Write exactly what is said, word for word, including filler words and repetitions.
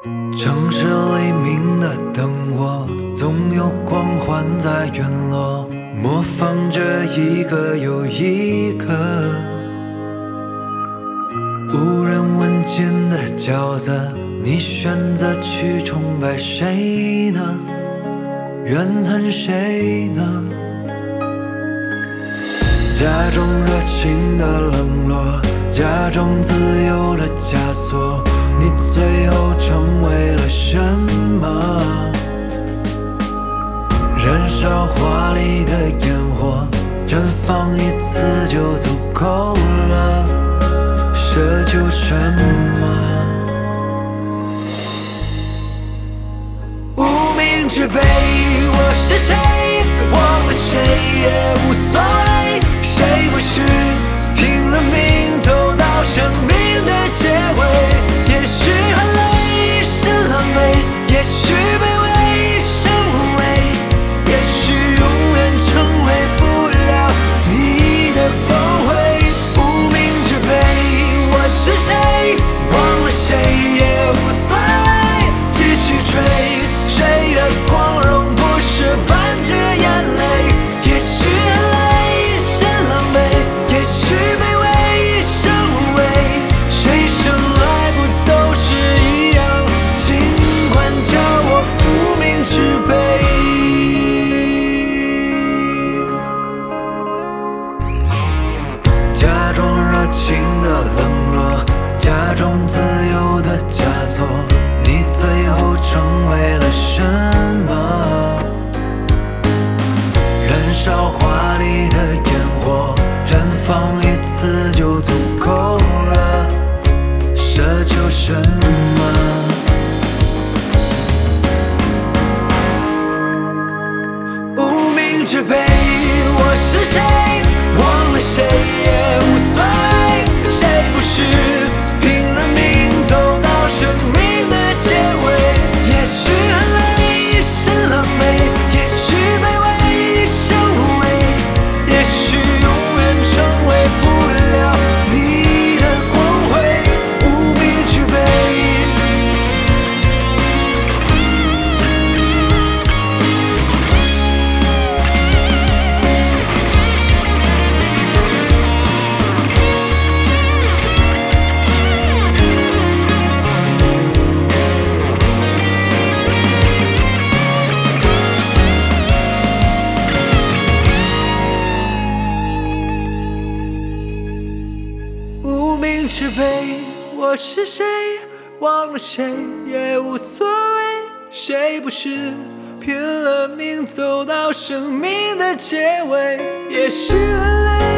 城市黎明的灯火，总有光环在陨落，模仿着一个又一个无人问津的角色。你选择去崇拜谁呢？怨恨谁呢？假装热情的冷落，假装自由的枷锁，你最后成为了什么？燃烧华丽的烟火，绽放一次就足够了，奢求什么？无名之辈，我是谁？忘了谁也无所谓，谁不是拼了命走到生命的结尾？也许很累，是狼狈，也许卑微，是无畏，也许永远成为不了你的光辉。无名之辈，我是谁？忘了谁也无所谓，继续追，谁的光荣不是伴着眼泪？也许很累，是狼狈，也许卑微，是无畏，谁生来不都是一样？尽管叫我无名之辈。假装热情的冷落，假装自由的枷锁，你最后成为了什么？燃烧华丽的烟火，绽放一次就足够了，奢求什么？无名之辈，我是谁？忘了谁也无所谓，谁不是拼了命走到生命的结尾？也许很累，是狼狈，也许卑微，是无畏，也许永远成为不了你的光辉。无名之辈，无名之辈，我是谁？忘了谁也无所谓，谁不是拼了命走到生命的结尾？也许很累，